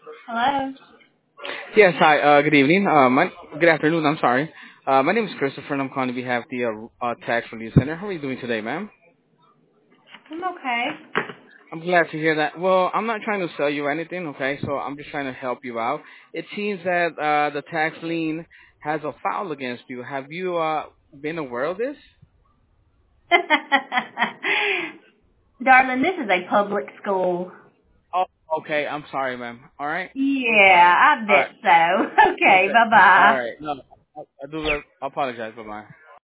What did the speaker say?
Hello. Yes, hi. Good evening. Good afternoon. I'm sorry. My name is Christopher, and I'm calling on behalf of the Tax Relief Center. How are you doing today, ma'am? I'm okay. I'm glad to hear that. Well, I'm not trying to sell you anything, okay? So I'm just trying to help you out. It seems that the tax lien has a file against you. Have you been aware of this? Darling, this is a public school. Oh, okay. I'm sorry, ma'am. All right. Yeah, I All right. bet so. Okay, Okay. All bye-bye. right. No, I do apologize. Bye bye.